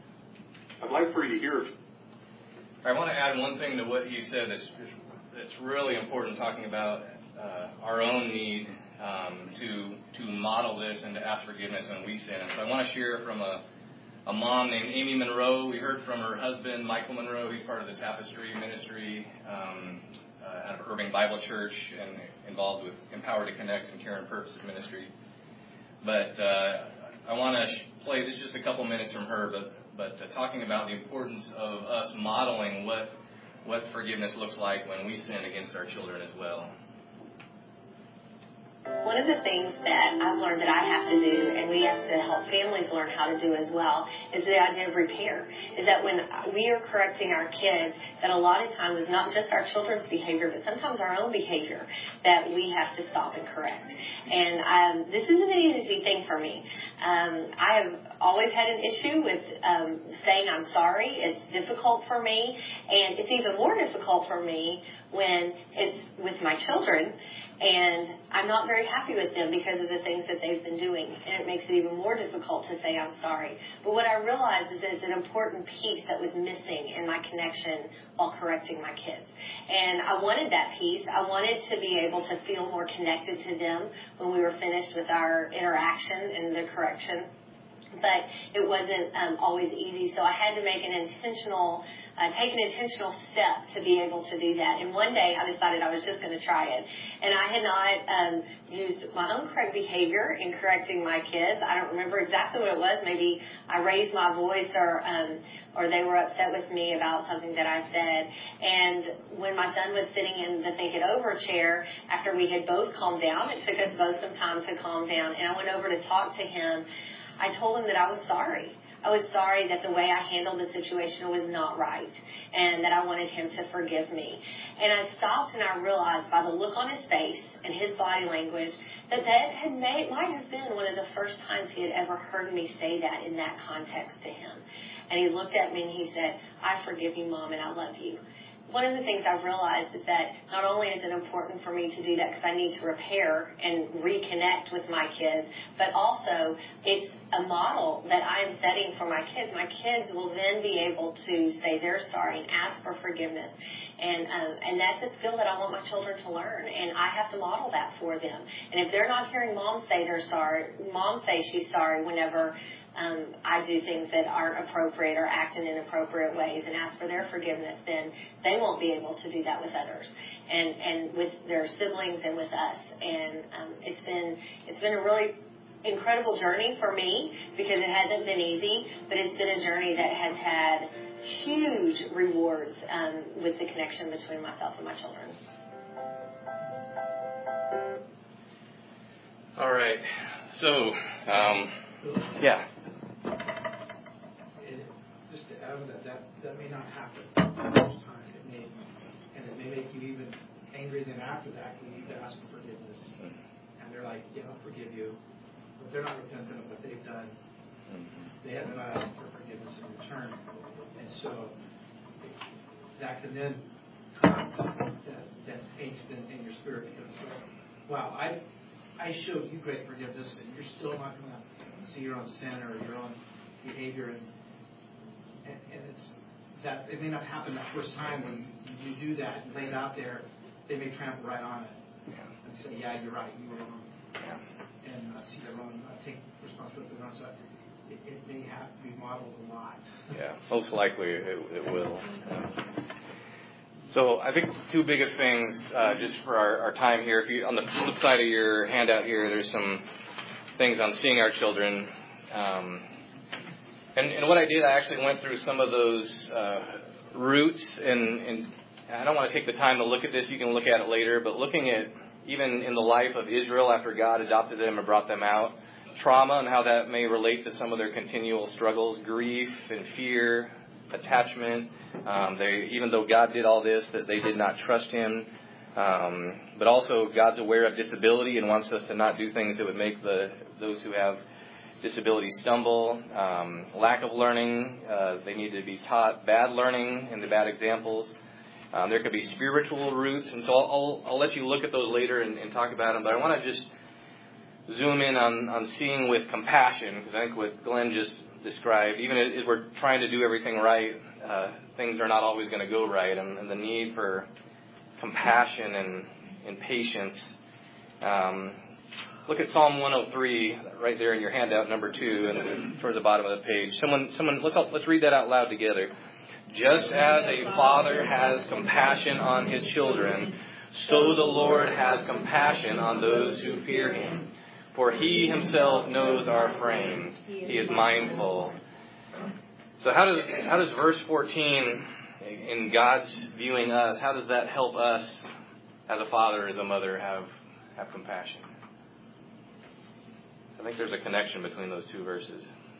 I'd like for you to hear. I want to add one thing to what he said that's, that's really important, talking about uh, our own need um, to to model this and to ask forgiveness when we sin. And so I want to share from a, a mom named Amy Monroe. We heard from her husband, Michael Monroe. He's part of the Tapestry Ministry um, uh, out of Irving Bible Church and involved with Empower to Connect and Care and Purpose Ministry. But uh, I want to play this just a couple minutes from her, but but uh, talking about the importance of us modeling what what forgiveness looks like when we sin against our children as well. One of the things that I've learned that I have to do, and we have to help families learn how to do as well, is the idea of repair. Is that when we are correcting our kids, that a lot of times it's not just our children's behavior, but sometimes our own behavior that we have to stop and correct. And um, this isn't an easy thing for me. Um, I have always had an issue with um, saying I'm sorry. It's difficult for me, and it's even more difficult for me when it's with my children. And I'm not very happy with them because of the things that they've been doing. And it makes it even more difficult to say I'm sorry. But what I realized is that it's an important piece that was missing in my connection while correcting my kids. And I wanted that piece. I wanted to be able to feel more connected to them when we were finished with our interaction and the correction. But it wasn't um, always easy. So I had to make an intentional Uh, take an intentional step to be able to do that. And one day I decided I was just going to try it. And I had not um, used my own correct behavior in correcting my kids. I don't remember exactly what it was. Maybe I raised my voice or um, or they were upset with me about something that I said. And when my son was sitting in the Think It Over chair, after we had both calmed down, it took us both some time to calm down. And I went over to talk to him. I told him that I was sorry. I was sorry that the way I handled the situation was not right and that I wanted him to forgive me. And I stopped and I realized by the look on his face and his body language that that had made, might have been one of the first times he had ever heard me say that in that context to him. And he looked at me and he said, I forgive you, Mom, and I love you. One of the things I've realized is that not only is it important for me to do that because I need to repair and reconnect with my kids, but also it's a model that I am setting for my kids. My kids will then be able to say they're sorry and ask for forgiveness. And um, and that's a skill that I want my children to learn, and I have to model that for them. And if they're not hearing Mom say they're sorry, Mom say she's sorry whenever Um, I do things that aren't appropriate or act in inappropriate ways and ask for their forgiveness, then they won't be able to do that with others and, and with their siblings and with us. And um, it's been it's been a really incredible journey for me because it hasn't been easy, but it's been a journey that has had huge rewards um, with the connection between myself and my children. All right. So, um, yeah. Just to add to that, that, that may not happen the first time. It may, and it may make you even angry. Then after that, you need to ask for forgiveness. And they're like, yeah, I'll forgive you. But they're not repentant of what they've done. They haven't not asking for forgiveness in return. And so that can then cause that, that angst in, in your spirit because it's like, wow, I I showed you great forgiveness and you're still not going to see your own sin or your own behavior, and, and and it's that it may not happen that first time when you, you do that and lay it out there. They may trample right on it yeah. and say, "Yeah, you're right, you were wrong," yeah. and uh, see their own uh, take responsibility for their own side. It, it may have to be modeled a lot. Yeah, most likely it, it will. Yeah. So I think two biggest things, uh, just for our, our time here. If you on the flip side of your handout here, there's some things on seeing our children. Um, and, and what I did, I actually went through some of those uh, roots, and, and I don't want to take the time to look at this. You can look at it later. But looking at even in the life of Israel after God adopted them and brought them out, trauma and how that may relate to some of their continual struggles, grief and fear, attachment. Um, they, even though God did all this, that they did not trust Him. Um, but also God's aware of disability and wants us to not do things that would make the those who have disability stumble. Um, lack of learning. Uh, they need to be taught bad learning and the bad examples. Um, there could be spiritual roots. And so I'll, I'll, I'll let you look at those later and, and talk about them. But I want to just zoom in on, on seeing with compassion, because I think what Glenn just described, even as we're trying to do everything right, uh, things are not always going to go right. And, and the need for compassion and, and patience. Um, look at Psalm one oh three right there in your handout, number two, and towards the bottom of the page. Someone, someone, let's let's read that out loud together. Just as a father has compassion on his children, so the Lord has compassion on those who fear Him. For He Himself knows our frame; He is mindful. So how does how does verse fourteen, in God's viewing us, how does that help us as a father, as a mother, have have compassion? I think there's a connection between those two verses.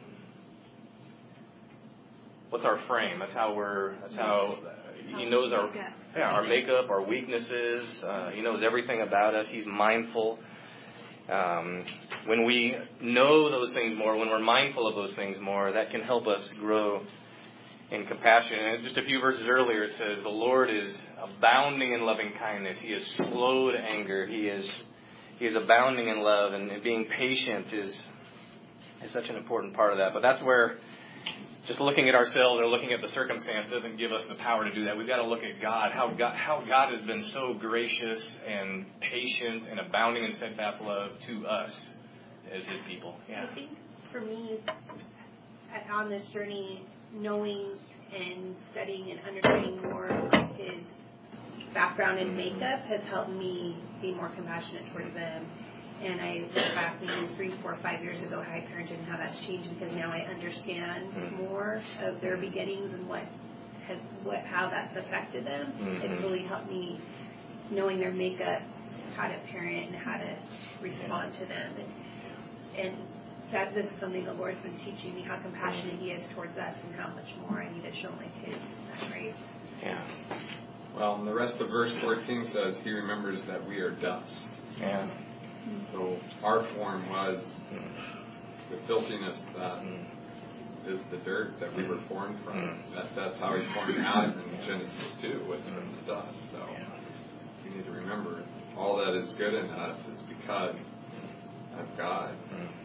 What's our frame? That's how we're. That's how He knows our yeah, our makeup, our weaknesses. Uh, he knows everything about us. He's mindful. Um, when we know those things more, when we're mindful of those things more, that can help us grow in compassion. And just a few verses earlier, it says, the Lord is abounding in loving kindness. He is slow to anger. He is He is abounding in love, and being patient is is such an important part of that. But that's where just looking at ourselves or looking at the circumstance doesn't give us the power to do that. We've got to look at God, how God, how God has been so gracious and patient and abounding in steadfast love to us as His people. Yeah. I think for me, on this journey, knowing and studying and understanding more of His background and makeup has helped me be more compassionate towards them. And I look back maybe three, four, five years ago how I parented and how that's changed, because now I understand more of their beginnings and what has what how that's affected them. Mm-hmm. It's really helped me knowing their makeup, how to parent and how to respond to them. And, and that this is something the Lord's been teaching me, how compassionate He is towards us and how much more I need to show my kids that grace. Yeah. Well, and the rest of verse fourteen says, He remembers that we are dust. Yeah. So our form was the filthiness that is the dirt that we were formed from. That, that's how He formed Adam in Genesis two, was from the dust. So we need to remember all that is good in us is because of God.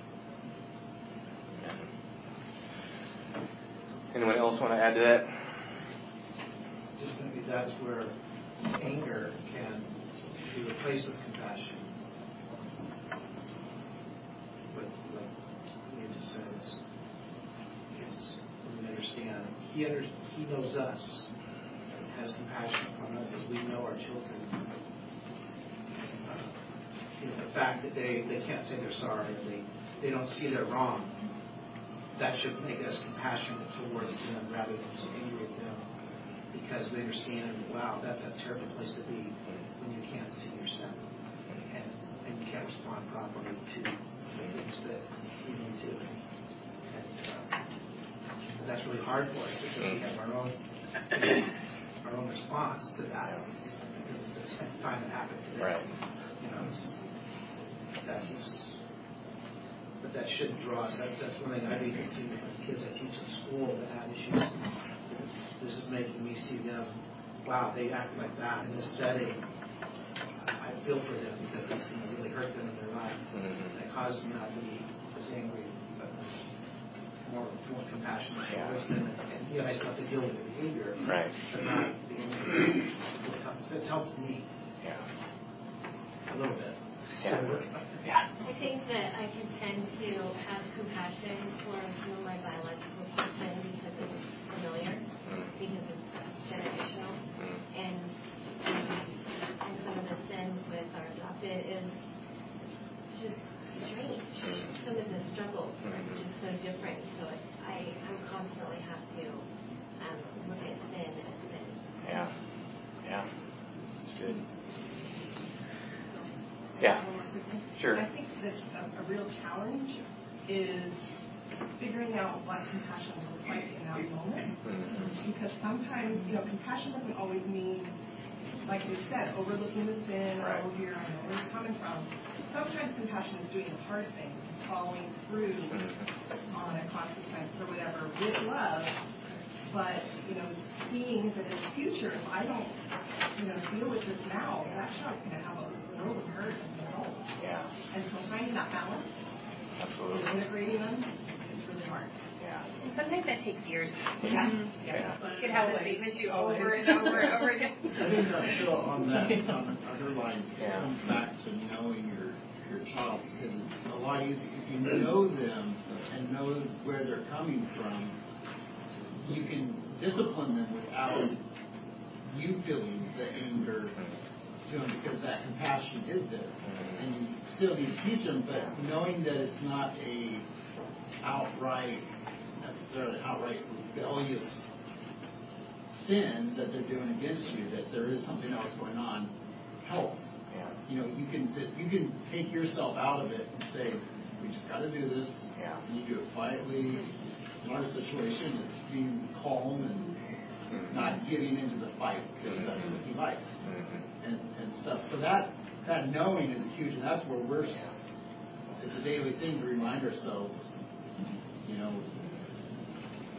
Anyone else want to add to that? Just maybe that's where anger can be replaced with compassion. But like you just said, it's, it's when we understand he under, he knows us, has compassion upon us as we know our children. Uh, you know, the fact that they, they can't say they're sorry, or they, they don't see they're wrong, that should make us compassionate towards them rather than just angry at them. Because we understand, wow, that's a terrible place to be when you can't see yourself and, and you can't respond properly to the things that you need to. And uh, that's really hard for us because we have our own our own response to that. Because it's the time that happened today. Right. You know, it's, that's what's. But that shouldn't draw us. That, that's one thing I even see with the kids I teach at school that have issues. This is, this is making me see them, wow, they act like that in this setting. I feel for them because it's going to really hurt them in their life. Mm-hmm. And it causes them not to be as angry, but more more compassionate towards them. And, and yeah, I still have to deal with their behavior. Right. But not being angry. It's helped me. Yeah. A little bit. Yeah. So, yeah. I think that I can tend to have compassion for some of my biological children because it's familiar, mm. because it's generational, mm. and, and some of the sins with our adopted is just strange. Mm. Some of the struggles mm. are just so different. So it's, I, I constantly have to um, look at sin as sin. Yeah. Yeah. It's good. Yeah. Sure. I think that a, a real challenge is figuring out what compassion looks like in that moment. Mm-hmm. Because sometimes, you know, compassion doesn't always mean, like we said, overlooking the sin, right. or oh, here, I know where you're coming from. Sometimes compassion is doing the hard thing, following through mm-hmm. on a consequence or whatever with love. But, you know, seeing that in the future, if I don't, you know, deal with this now, that child's going to have a world of hurt as a result. Yeah. And so finding that balance, absolutely, and integrating them is really hard. Yeah. And sometimes that takes years. Yeah. Mm-hmm. Yeah. You could have the same issue over and over and over again. I think that's still on that um, underline. Yeah. It comes back to knowing your your child, because it's a lot easier if you know them and know where they're coming from. You can discipline them without you feeling the anger to them, because that compassion is there, and you still need to teach them. But knowing that it's not a outright, necessarily outright rebellious sin that they're doing against you, that there is something else going on, helps. Yeah. You know, you can you can take yourself out of it and say, we just got to do this. Yeah. And you do it quietly. In our situation, it's being calm and mm-hmm. not getting into the fight, because that's what he likes, mm-hmm. and and stuff. So that that knowing is huge, and that's where we're. It's a daily thing to remind ourselves. You know,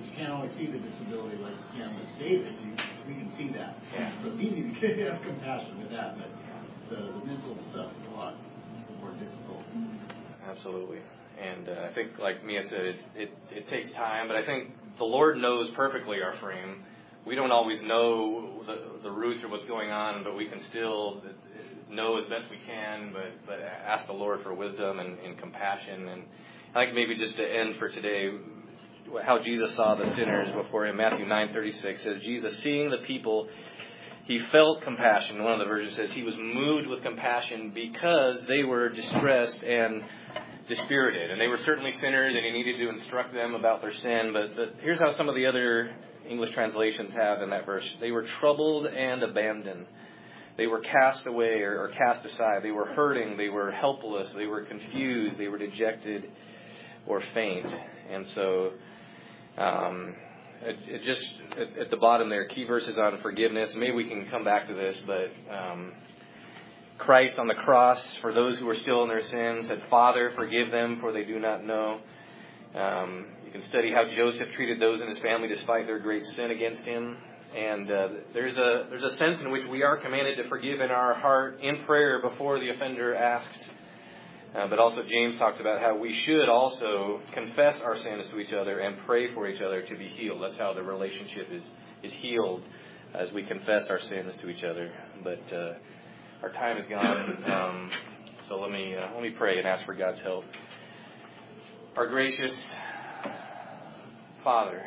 you can't always see the disability like you can with David. You, we can see that. Yeah. So it's easy to have compassion with that, but the, the mental stuff is a lot more difficult. Absolutely. And uh, I think, like Mia said, it, it, it takes time, but I think the Lord knows perfectly our frame. We don't always know the, the roots or what's going on, but we can still know as best we can, but, but ask the Lord for wisdom and, and compassion. And I think maybe just to end for today, how Jesus saw the sinners before him. Matthew nine thirty-six says, Jesus, seeing the people, he felt compassion. One of the versions says he was moved with compassion because they were distressed and dispirited. And they were certainly sinners, and he needed to instruct them about their sin. But the, here's how some of the other English translations have in that verse. They were troubled and abandoned. They were cast away or, or cast aside. They were hurting. They were helpless. They were confused. They were dejected or faint. And so um, it, it just, at, at the bottom there, key verses on forgiveness. Maybe we can come back to this, but um, Christ on the cross, for those who are still in their sins, said, Father, forgive them, for they do not know. Um, you can study how Joseph treated those in his family despite their great sin against him. And uh, there's a there's a sense in which we are commanded to forgive in our heart in prayer before the offender asks. Uh, but also James talks about how we should also confess our sins to each other and pray for each other to be healed. That's how the relationship is, is healed, as we confess our sins to each other. But uh, our time is gone, um, so let me uh, let me pray and ask for God's help. Our gracious Father,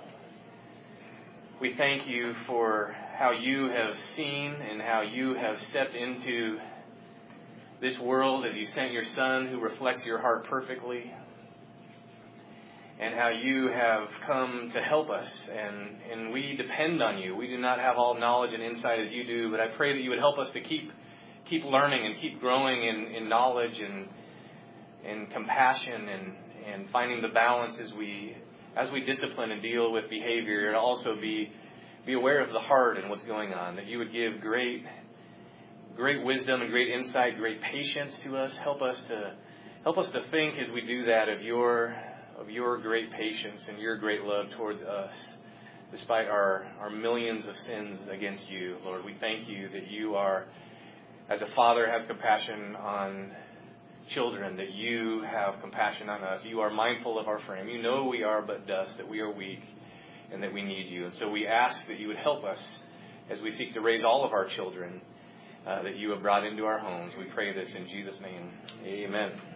we thank you for how you have seen and how you have stepped into this world as you sent your Son who reflects your heart perfectly, and how you have come to help us, and, and we depend on you. We do not have all knowledge and insight as you do, but I pray that you would help us to keep keep learning and keep growing in, in knowledge and and compassion and, and finding the balance as we as we discipline and deal with behavior, and also be be aware of the heart and what's going on, that you would give great great wisdom and great insight, great patience to us. Help us to help us to think as we do that of your of your great patience and your great love towards us, despite our, our millions of sins against you. Lord, we thank you that you are, as a father has compassion on children, that you have compassion on us. You are mindful of our frame. You know we are but dust, that we are weak, and that we need you. And so we ask that you would help us as we seek to raise all of our children uh, that you have brought into our homes. We pray this in Jesus' name. Amen.